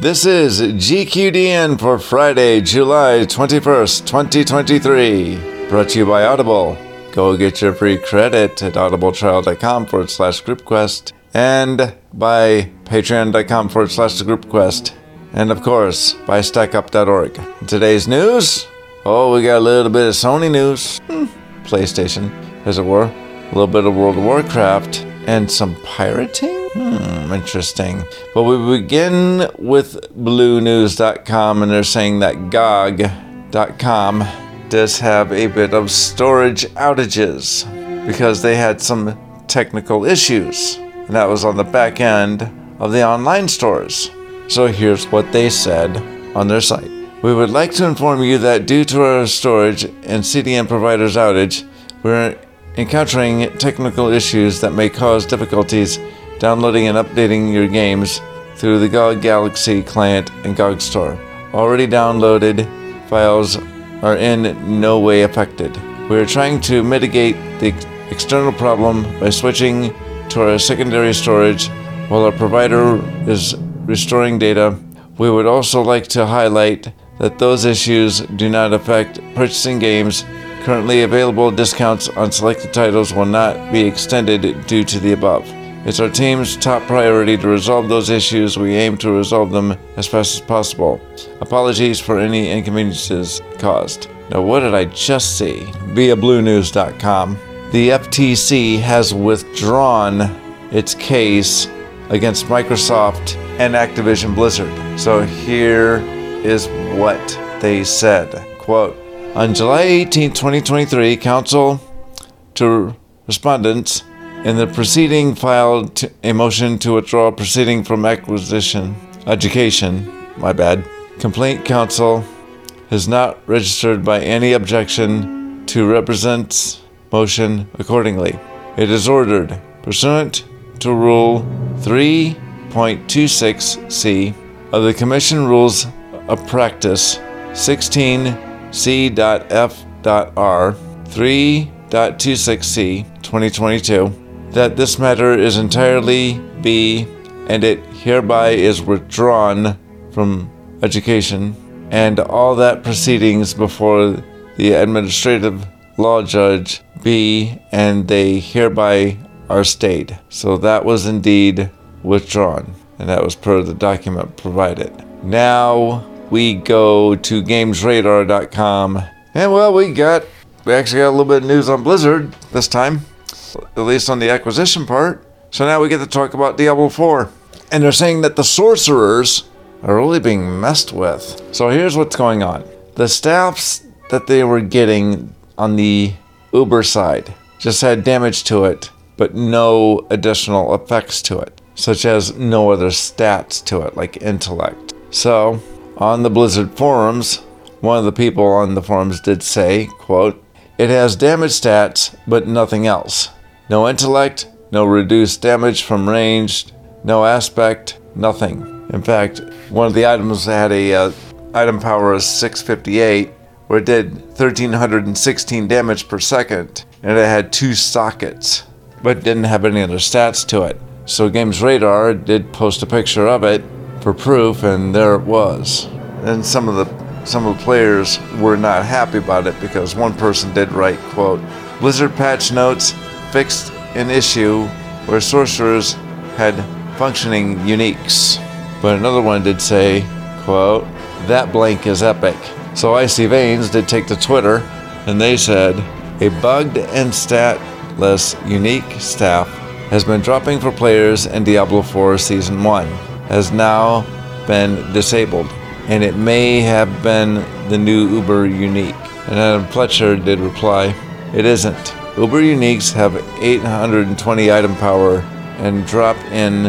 This is GQDN for Friday, July 21st, 2023. Brought to you by Audible. Go get your free credit at audibletrial.com/groupquest and by patreon.com/groupquest. And of course, by stackup.org. Today's news? Oh, we got a little bit of Sony news. PlayStation, as it were. A little bit of World of Warcraft. And some pirating? Interesting. But we begin with BlueNews.com, and they're saying that GOG.com does have a bit of storage outages because they had some technical issues. And that was on the back end of the online stores. So here's what they said on their site. We would like to inform you that due to our storage and CDN provider's outage, we're encountering technical issues that may cause difficulties downloading and updating your games through the GOG Galaxy client and GOG store. Already downloaded files are in no way affected. We are trying to mitigate the external problem by switching to our secondary storage while our provider is restoring data. We would also like to highlight that those issues do not affect purchasing games. Currently available discounts on selected titles will not be extended due to the above. It's our team's top priority to resolve those issues. We aim to resolve them as fast as possible. Apologies for any inconveniences caused. Now, what did I just see? Via BlueNews.com, the FTC has withdrawn its case against Microsoft and Activision Blizzard. So here is what they said. Quote, on July 18, 2023, counsel to respondents in the proceeding filed a motion to withdraw proceeding from education. Complaint counsel is not registered by any objection to represent's motion accordingly. It is ordered, pursuant to Rule 3.26c of the Commission Rules of Practice 16C.F.R. 3.26c 2022, that this matter is entirely be, and it hereby is withdrawn from education, and all that proceedings before the administrative law judge be, and they hereby are stayed. So that was indeed withdrawn, and that was per the document provided. Now we go to GamesRadar.com, and well, we actually got a little bit of news on Blizzard this time, at least on the acquisition part. So now we get to talk about Diablo 4. And they're saying that the sorcerers are really being messed with. So here's what's going on. The staffs that they were getting on the Uber side just had damage to it, but no additional effects to it, such as no other stats to it, like intellect. So on the Blizzard forums, one of the people on the forums did say, quote, it has damage stats, but nothing else. No intellect, no reduced damage from ranged, no aspect, nothing. In fact, one of the items had a item power of 658, where it did 1,316 damage per second, and it had 2 sockets, but didn't have any other stats to it. So Games Radar did post a picture of it for proof, and there it was. And some of the players were not happy about it because one person did write, quote, Blizzard patch notes fixed an issue where sorcerers had functioning uniques. But another one did say, quote, that blank is epic. So Icy Veins did take to Twitter, and they said, a bugged and statless unique staff has been dropping for players in Diablo 4 Season 1, has now been disabled, and it may have been the new Uber Unique. And Adam Fletcher did reply, it isn't. Uber Uniques have 820 item power and drop in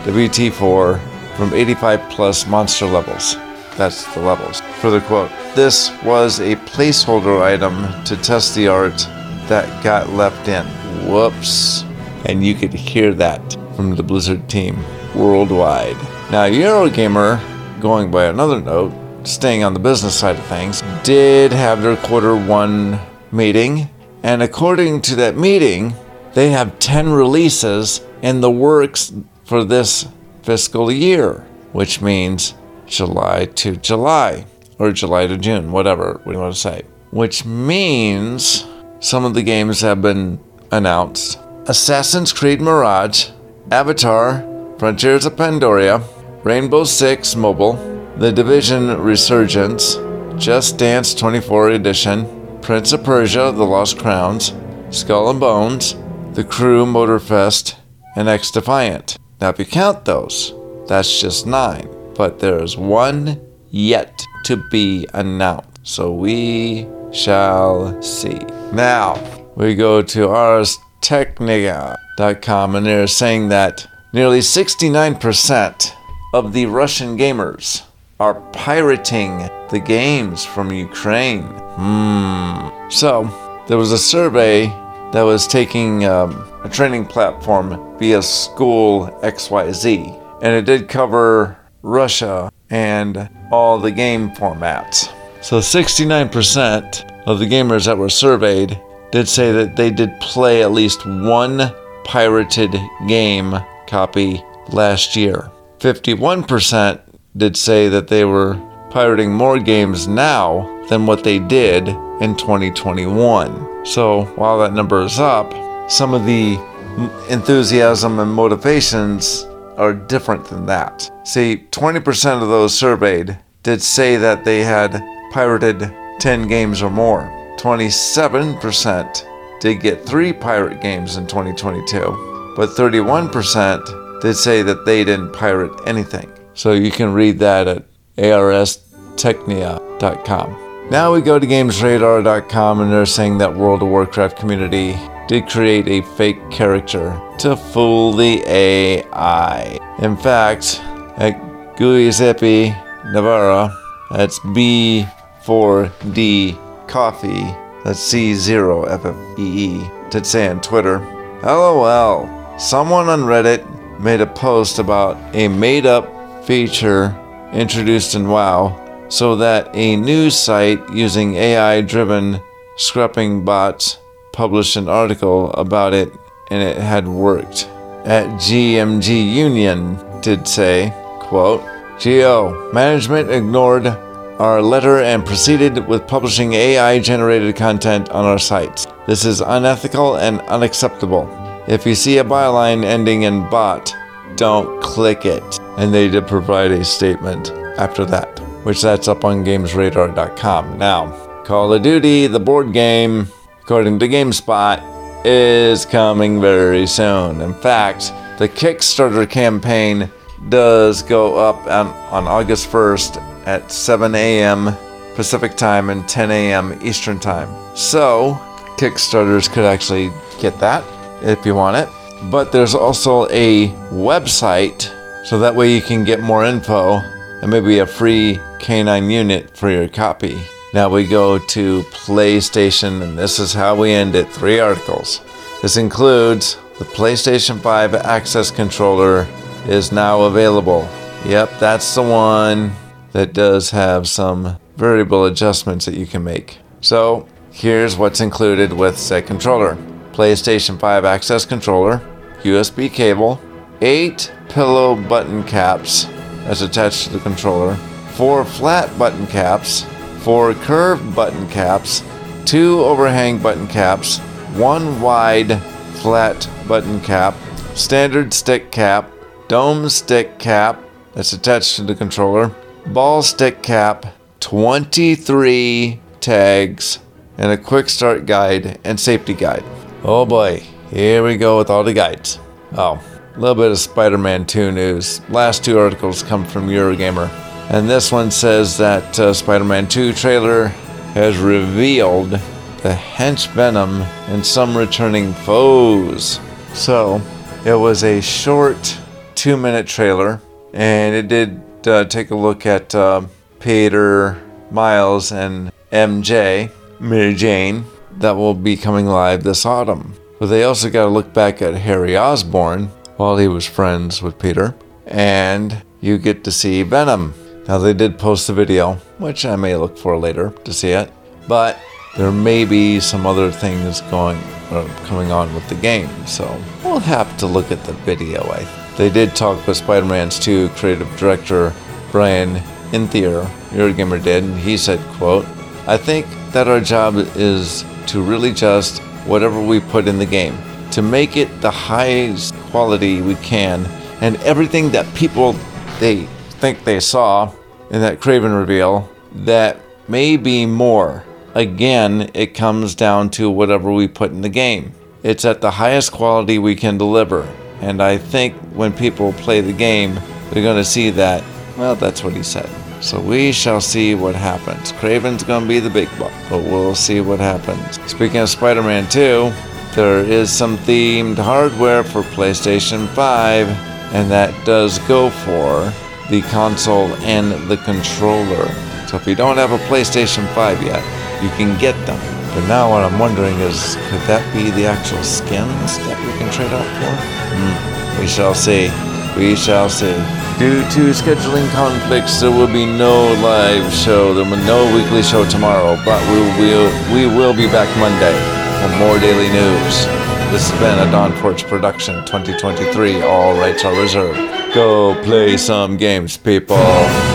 WT4 from 85 plus monster levels. That's the levels. Further quote, this was a placeholder item to test the art that got left in. Whoops. And you could hear that from the Blizzard team worldwide. Now, Eurogamer, going by another note, staying on the business side of things, did have their Q1 meeting. And according to that meeting, they have 10 releases in the works for this fiscal year, which means July to July, or July to June, whatever we want to say. Which means some of the games have been announced. Assassin's Creed Mirage, Avatar, Frontiers of Pandoria, Rainbow Six Mobile, The Division Resurgence, Just Dance 24 Edition, Prince of Persia, The Lost Crowns, Skull and Bones, The Crew Motorfest, and X Defiant. Now if you count those, that's just 9. But there's one yet to be announced. So we shall see. Now, we go to ArsTechnica.com, and they're saying that nearly 69% of the Russian gamers are pirating the games from Ukraine. So, there was a survey that was taking a training platform via School XYZ, and it did cover Russia and all the game formats. So 69% of the gamers that were surveyed did say that they did play at least one pirated game copy last year. 51% did say that they were pirating more games now than what they did in 2021. So while that number is up, some of the enthusiasm and motivations are different than that. See, 20% of those surveyed did say that they had pirated 10 games or more. 27% did get 3 pirate games in 2022, but 31% did say that they didn't pirate anything. So you can read that at ArsTechnica.com. Now we go to GamesRadar.com, and they're saying that World of Warcraft community did create a fake character to fool the AI. In fact, at Giuseppe Navarra, that's B4D Coffee, that's C0FFEE, did say on Twitter, LOL, someone on Reddit made a post about a made-up feature introduced in WoW so that a news site using AI-driven scrapping bots published an article about it, and it had worked. At GMG Union did say, quote, GO, management ignored our letter and proceeded with publishing AI-generated content on our sites. This is unethical and unacceptable. If you see a byline ending in bot, don't click it. And they did provide a statement after that, which that's up on GamesRadar.com. Now, Call of Duty, the board game, according to GameSpot, is coming very soon. In fact, the Kickstarter campaign does go up on August 1st at 7 a.m. Pacific time and 10 a.m. Eastern time. So, Kickstarters could actually get that if you want it. But there's also a website, so that way you can get more info and maybe a free canine unit for your copy. Now we go to PlayStation, and this is how we end it. 3 articles. This includes the PlayStation 5 Access Controller is now available. Yep, that's the one that does have some variable adjustments that you can make. So here's what's included with said controller. PlayStation 5 Access Controller, USB cable, 8 pillow button caps that's attached to the controller, 4 flat button caps, 4 curved button caps, 2 overhang button caps, 1 wide flat button cap, standard stick cap, dome stick cap that's attached to the controller, ball stick cap, 23 tags, and a quick start guide and safety guide. Oh boy, here we go with all the guides. Oh, a little bit of Spider-Man 2 news. Last 2 articles come from Eurogamer. And this one says that Spider-Man 2 trailer has revealed the hench Venom and some returning foes. So, it was a short 2-minute trailer, and it did take a look at Peter, Miles, and MJ, Mary Jane, that will be coming live this autumn. But they also got to look back at Harry Osborn while he was friends with Peter, and you get to see Venom. Now they did post the video, which I may look for later to see it, but there may be some other things coming on with the game, so we'll have to look at the video. They did talk with Spider-Man's 2 creative director Brian Inthier, Eurogamer did, and he said, quote, "I think that our job is to really just whatever we put in the game, to make it the highest quality we can, and everything that people they think they saw in that Kraven reveal, that may be more. Again, it comes down to whatever we put in the game. It's at the highest quality we can deliver, and I think when people play the game, they're going to see that." Well, that's what he said. So we shall see what happens. Kraven's gonna be the big buck, but we'll see what happens. Speaking of Spider-Man 2, there is some themed hardware for PlayStation 5, and that does go for the console and the controller. So if you don't have a PlayStation 5 yet, you can get them. But now what I'm wondering is, could that be the actual skins that we can trade out for? We shall see. We shall see. Due to scheduling conflicts, there will be no live show. There will be no weekly show tomorrow, but we will be back Monday for more daily news. This has been a Dawn Forge production 2023. All rights are reserved. Go play some games, people.